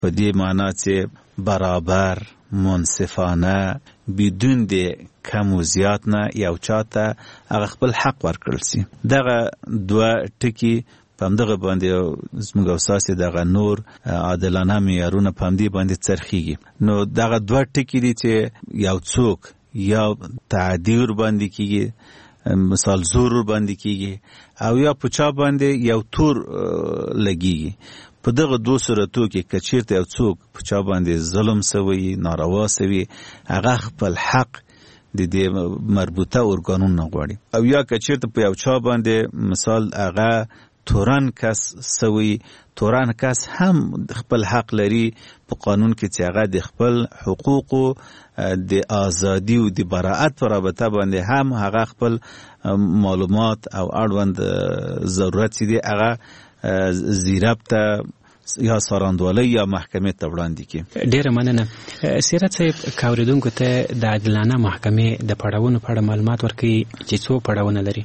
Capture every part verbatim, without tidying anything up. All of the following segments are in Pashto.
په دې معنا چې برابر، منصفانه، بدون د کم و زیات نه یو چاته هغه خپل حق ورکړل سي. دغه دوه ټکي په همدغه باندې زموږ اساسي دغه نور عادلانه معیارونه په همدې باندې څرخیږي. نو دغه دوه ټکي دي چې یو څوک یا تعدی ور باندې کیږي، مثال زور ور باندې کیږي، او یا په چا باندې یو تور لګیږي. په دغه دوه صورتو کې که چیرته یو څوک په چا باندې ظلم سوی، ناروا سوی، هغه خپل حق د دې مربوطه ارګانونو غواړي. او یا که چیرته په یو چا باندې مثال هغه تورن کس سوی، تورن کس هم خپل حق لري په قانون کې چې هغه د خپل حقوقو د ازادي او د براءت په رابطه باندې هم هغه خپل معلومات او اړوند ضرورت دي هغه زیراب ته یا ساراندوالۍ یا محکمې ته وړاندې کړي. ډېره مننه. سیرت صاحب، که اورېدونکو ته د عادلانه محکمې د پړاوونو په اړه معلومات ورکړي چې څو پړاوونه لري؟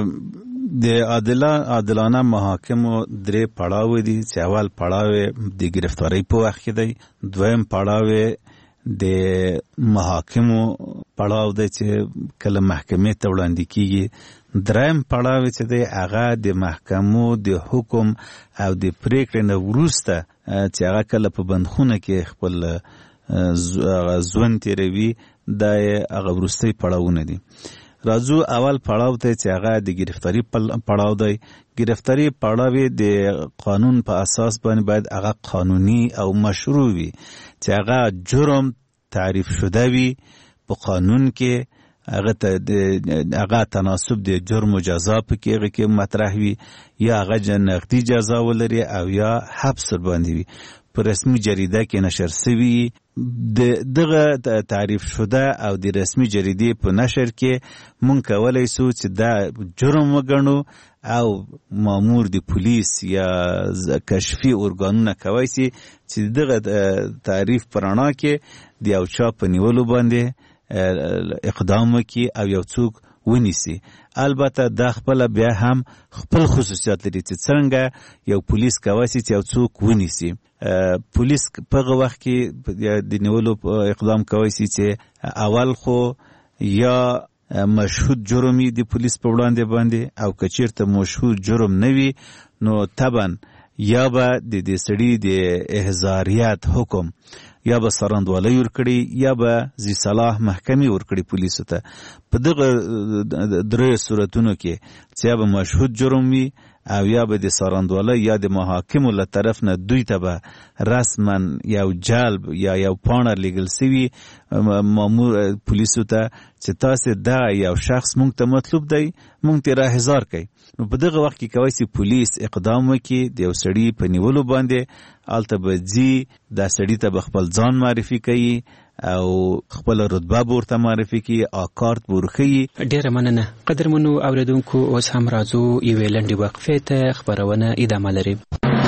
د عادلانه محاکمو درې پړاو دي چې اول پړاو د گرفتاری په وخت کې دی، دویم پړاو د محاکمو پړاو دی چې کله محکمې ته وړاندې کیږي، دریم پړاو چې دی هغه د محکمو د حکم او د پریکړې نه وروسته چې هغه کله په بندخونه کې خپل ژوند تیروي، دا هغه وروستي پړاوونه دي. راځو اول پړاو ته چې هغه د گرفتاری پړاو دی. گرفتاری پړاو د قانون په اساس باندې باید هغه قانوني او مشروع وي، چې هغه جرم تعریف شده وي په قانون کې، هغه ته هغه تناسب د جرم و جزا په کې هغه کې مطرح وي، یا هغه نقدي جزا ولري او یا حبس باندې وي، په رسمي جریده کې نشر شوی. دغه تعریف شده او د رسمي جریدې په نشر کې مونږ کولای سو چې دا جرم وګڼو، او مامور د پولیس یا کشفي ارګانونه کوي چې دغه تعریف پرانا کې د یو چا په نیولو باندې اقدام وکړي او یو څوک ونیسي. البته دا خپل بیا هم خپل خصوصیات لري چې څنګه یو پولیس کوي چې یو څوک ونیسي. پولیس په هغه وخت کې د نیولو اقدام کوي چې اول خو یا مشهود جرمي د پولیس په وړاندې باندې، او که چیرته مشهود جرم نه وي نو طبعا یا به د دې سړي د احضاریت حکم یا به سرندوالۍ ورکړي یا به ذی صلاح محکمې ورکړي پولیسو ته. په دغه درې صورتونو کې چې یا به مشهود جرم وي او یا به د سرندوالۍ یا د محاکمو له طرف نه دوی ته به رسما یو جلب یا یو پاڼه لیږل سوي مامور پولیسو ته چې تاسې دغه یو شخص مونږ ته مطلوب دی، مونږ ته راهزار کوي. نو په دغه وخت کې کولی سي پولیس اقدام وکړي د یو سړي په نیولو باندې. هلته به ځي، دا سړي ته به خپل ځان معرفي کوي او خپل رتبه به ورته معرفي کوي، آکارت به ورښیي. ډېره مننه. قدرمنو اورېدونکو، اوس هم راځو یوې لنډې وقفې ته، خپرونه ادامه لري.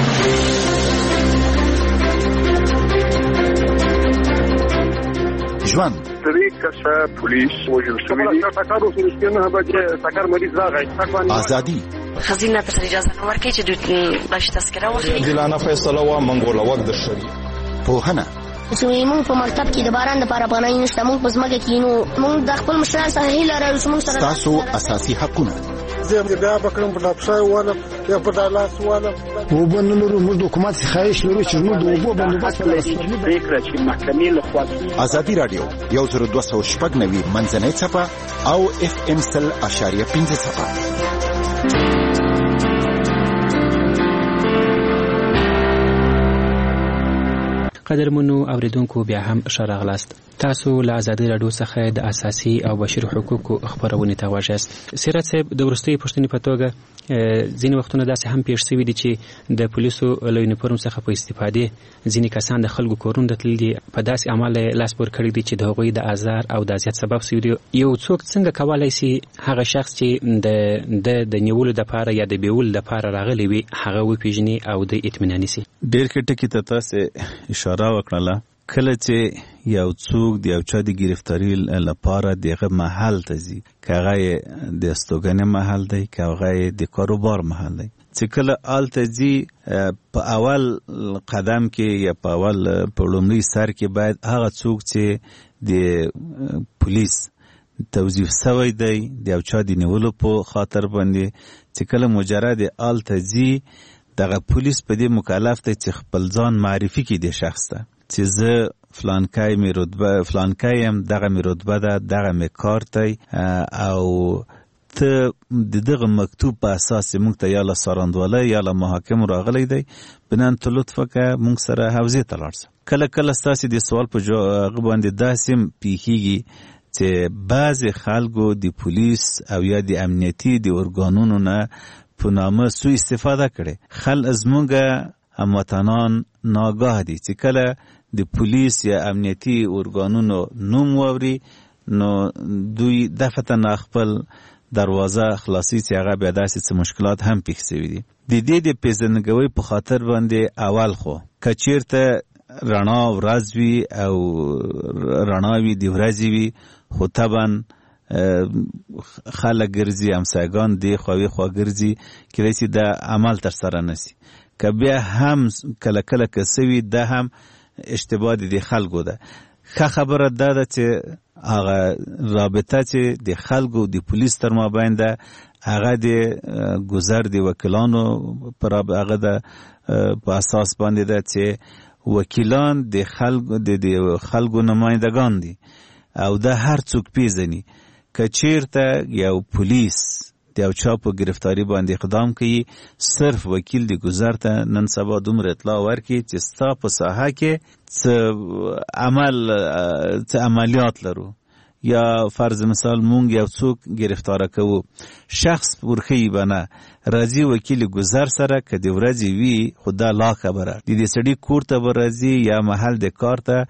ژوند درې کسه پولیس وژل شوي دي. ټکر وشو چې نه بچ ټکر مریض راغی. ازادي خزینه ته اجازه نه ورکړي چې دوی باش تذکره واخلي. عادلانه فیصله وا منګوله وخت د شری پوهنه. چې موږ په مکتب کې د باران لپاره پناه نشته، موږ په ځمکه کې نو موږ د خپل مشران سره هیله لرو چې موږ سره تاسو اساسي حقونه. زه بیا بکرم په ډاکټر والا یا په دالاس والا وبنلو موږ د حکومت خواهش لرو چې موږ د وبو بندوبست په فکر چې محکمې له خوا. ازادي رادیو یو زر دوه سوه شپږ نوي منځنۍ څپه او اف ام سل اشاریه پنځه څپه. قدرمنو اوریدونکو، بیا هم ښه راغلاست. تاسو له ازادي راډیو څخه د اساسي او بشري حقوقو خبرونه ته غوږ یاست. سیرت صاحب، د وروستۍ پوښتنې په توګه ځینې وختونه داسې هم پیښ شوي دي چې د پولیسو له یونیفورم څخه په استفادې ځینې کسان د خلکو کورونو ته تللي دي، په داسې عمل لاس پورې کړی دي چې د هغوی د آزار او د اذیت سبب شوي دي. یو څوک څنګه کولی شي هغه شخص چې د د نیولو دپاره یا د بیولو دپاره راغلی وي هغه وپېژني او د اطمیناني شي؟ ډېر ښه ټکي ته تاسې اشاره وکړله. کله چې یو څوک د یو چا د گرفتاری لپاره دغه محل ته ځي، که هغه د استوګنې محل دی، که هغه د کاروبار محل دی، چې کله آلته ځي په اول قدم کې یا په اول په لومړي سر کې باید هغه څوک چې د پولیس توظیف سوی دی د یو چا د نیولو په خاطر باندې چې کله مجرد آلته ځي دغه پولیس په دې مکلف دی چې خپل ځان معرفي کړي د شخص ته چې زه فلانکای می رتبه فلانکای هم دغه می رتبه ده دغه می کار دی او ته د دغه مکتوب په اساس موږ ته یا له سراندواله یا له محاکم راغلی دی بنان ته لطفه که موږ سره حوزې ته لاړ شو. کله کله ستاسې د سوال په جواب باندې داسې پیښیږي چې بعضې خلکو د پولیس او یا د امنیتي د ارګانونو نه په نامه سوء استفاده کړي. خل زموږ هموطنان ناگاه دي چې کله د پولیس یا امنیتي ارګانونو نوم واوري نو دوی دفتن خپل دروازه خلاصي چې هغه بیا داسې څه مشکلات هم پیښ شوي دي. د دې د پیژندګلوۍ په خاطر باندې اول خو که چېرته رڼا ورځ وي او رڼا وي د ورځې وي خو طبعا خلک ګرځي همسایګان دې خواوې خوا ګرځي کېدای شي دا عمل ترسره نشي. که بیا هم کله کله که څه وي دا هم اشتباه د خلکو ده. ښه خبره دا ده چې هغه رابطه چې د خلکو د پولیس تر مابین ده هغه د ګذر د وکیلانو پر هغه ده په اساس باندې ده چې وکیلان د خلکو د خلکو نمایندگان دي او دا هر څوک پیژني. که چیرته یو پولیس د یو چا په گرفتاری باندې اقدام کوي صرف وکیل د ګذر ته نن سبا دومره اطلاع ورکړي چې ستا په ساحه کې څه عمل څه عملیات لرو یا فرض مثال مونږ یو څوک گرفتاره کوو شخص ورخی بنه راځي وکیل ګذر سره که د ورځې وي خو دا لا خبره د دې سړي کور ته به راځي یا محل د کار ته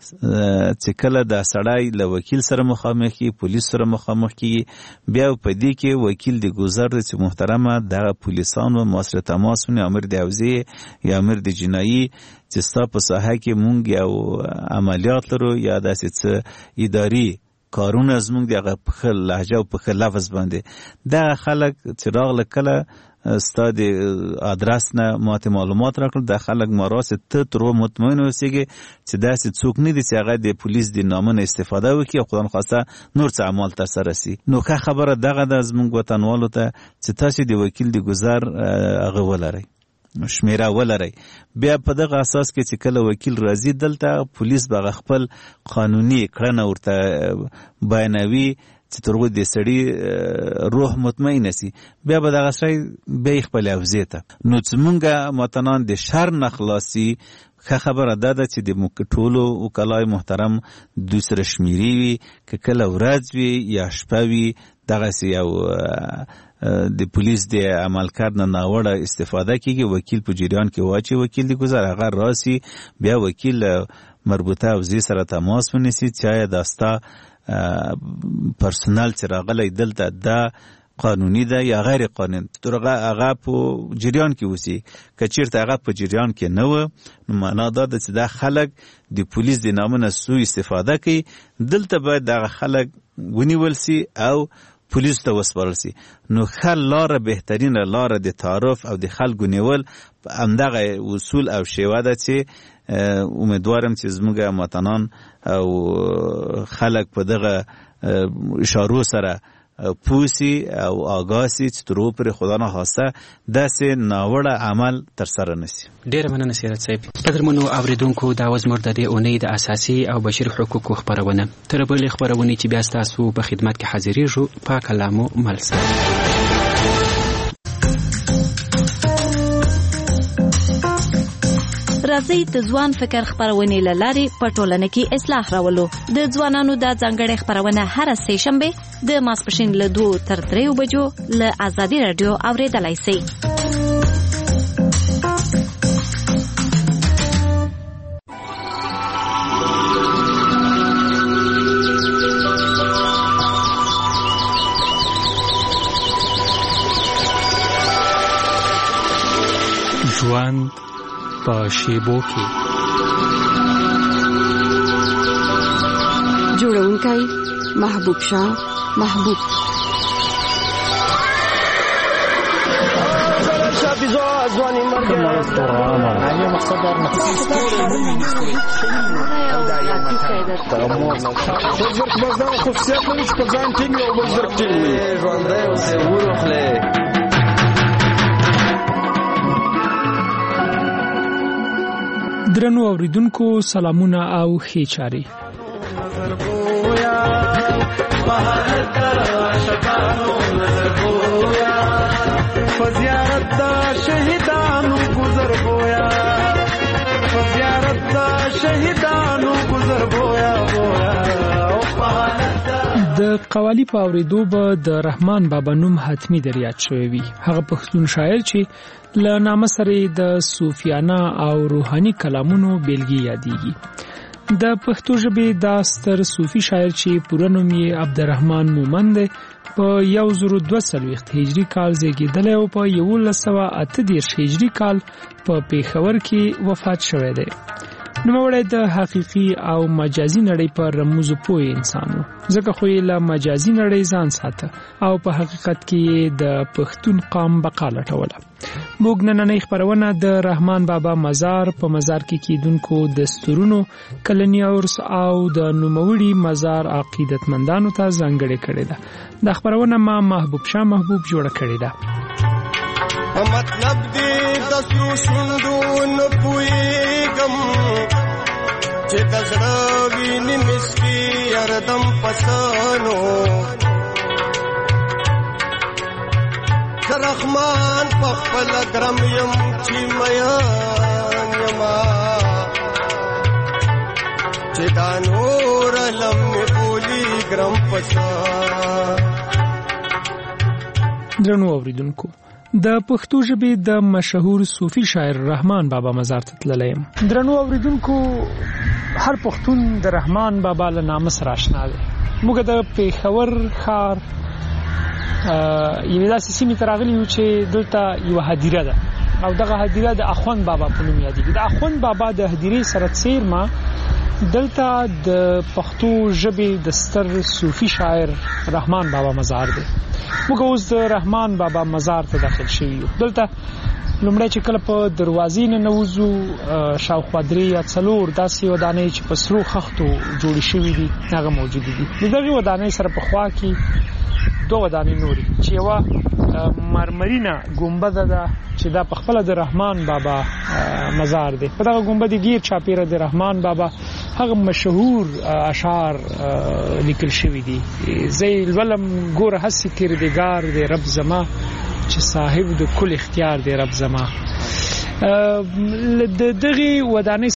چې کله دا سړی له وکیل سره مخامخ کي پولیس سره مخامخ کي بیا په دې کې وکیل د ګذر چې محترمه دغه پولیسان و مؤثر تماس ونی امر د حوزې یا امر د جنایي چې ستا په ساحه کې مونږ یو عملیات لرو یا داسې څه اداري کارونه زمونږ دغه په ښه لهجه او په ښه لفظ باندې دغه خلک چې راغله کله ستا د ادرس نه ماته معلومات راکړل دا خلک ما راسې ته تر مطمئن اوسېږي چې داسې څوک نه دي چې هغه د پولیس د نامه نه استفاده وکړي او خدای نخواسته نور څه اعمال ترسره سي. نو ښه خبره دغه ده زمونږ وطنوالو ته چې تاسې د وکیل د ګذر هغه ولرئ شمیره ولرئ. بیا په دغه اساس کې چې کله وکیل راځي دلته پولیس به خپل قانوني کړنه ورته بیانوي چې ترغو د سړي روح مطمئن سي بیا به دغه سړی بیا خپل حوزې ته نو چې مونږه متنان د شر نه خلاصي. ښه خبره دا ده چې د ټولو وکلای محترم دوی سره شمیرې وي که کله ورځ وي یا شپه وي دغسې یو د پولیس د عملکرد نه ناوړه استفاده کیږي وکیل په جریان کې واچي وکیل د ګذر هغه راسي بیا وکیل مربوطه حوزې سره تماس ونیسي چې آیا دا ستا پرسونل چې راغلی دلته دا قانوني ده یا غیر قانوني ترغه هغه په جریان کې وسی که چیرته هغه په جریان کې نه و نو معنا دا ده چې دا خلک د پولیس د نامه نه سوء استفاده کوي دلته باید دغه خلک ونیول سي او پولیس ته وسپارل سي. نو ښه لاره بهترینه لاره د تعارف او د خلکو نیول همدغه اصول او شیوه ده چې امیدوارم چې زموږ متنان او خلک په دغه اشارو سره پوسی او آگاسی چې تر اوپر خدا نه خواسته داسې ناوړه عمل ترسره نشي. ډېره مننه سیرت صاحب. قدرمنو اوریدونکو دا و زموږ د دې اونۍ د اساسي او بشري حقوقو خپرونه تر بلې خپرونې چې بیا ستاسو په خدمت کې حاضرېږو په کلامو مل سره. راځي د ځوان فکر خپرونې له لارې په ټولنه کې اصلاح راولو. د ځوانانو د ځانګړې خپرونه هر سه شنبه د ماسپښین له دوه تر درې بجو له آزادي رادیو اوریدلای شئ. ژوند په شیبو کې جوړونکی محبوب شاه محبوب ځواني مرګ یو مقصد در نه بزرګ مزه خصوصیت لري چې په ځان ټینګ او بزرګ ټینګ وي ژوندی اوسې ورخلې. درنو اوریدونکو سلامونه او ښې چارې. فزیارت دا شهیدانو گذر بویا فزیارت دا شهیدانو گذر بویا بویا. د قوالی په اوریدو به د رحمان بابا نوم حتمی در یاد شوی وي. هغه پښتون شاعر چې له نامه سره د صوفیانه او روحاني کلامونو بیلګې یادېږي. د پښتو ژبې دا ستر صوفي شاعر چې پوره نوم یې عبدالرحمن مومند دی په یو زر دوه څلوېښت هجري کال زیږېدلی او په یولس سوه اته دېرش هجري کال په پېښور کې وفات شوی دی. نوموړی د حقیقي او مجازي نړۍ په رموزو پوه انسان و، ځکه خو یې له مجازي نړۍ ځان ساته او په حقیقت کې یې د پښتون قام بقا لټوله. موږ نننۍ خپرونه د رحمان بابا مزار په مزار کې کیدونکو دستورونو، کلنی عرس او د نوموړي مزار عقیدتمندانو ته ځانګړې کړې ده. د خپرونه ما محبوب شاه محبوب جوړه کړې ده. مطلب دې د سرو شوندو نه پوهېږم چې د زړه وینې مسکي هردم پسانو د رحمان په خپله ګرم یم چې میان یما چې دا نور علم مې بولي ګرم پسان. درنو اوریدونکو، د پښتو ژبې د مشهور صوفي شاعر رحمان بابا مزار ته تللی یم. درنو اوریدونکو، هر پښتون د رحمان بابا له نامه سره آشنا دی. موږ د پېښور ښار یوې داسې سیمې ته راغلي یو چې دلته یوه هدیره ده او دغه هدیره د اخوند بابا په نوم یادېږي. د اخوند بابا د هدیرې سره څیرمه دلته د پښتو ژبې د ستر صوفي شاعر رحمان بابا مزار دی. موږ اوس د رحمان بابا مزار ته داخل شوي یو. دلته لومړی چې کله په دروازې نه نوځو، شاوخوا درې یا څلور داسې ودانۍ چې په سرو خښتو جوړې شوي دي هغه موجودې دي. د دغې ودانۍ سره په خوا کې دوه ودانۍ نورې چې یوه مرمرینه ګنبده ده چې دا په خپله د رحمان بابا مزار دی. په دغه ګنبدې ګیر چاپیره د رحمان بابا هغه مشهور اشعار لیکل شوي دي. زه یې لولم: ګوره هسې کردګار دی رب زما چې صاحب د کل اختیار دی رب زما. د دغې ودانۍ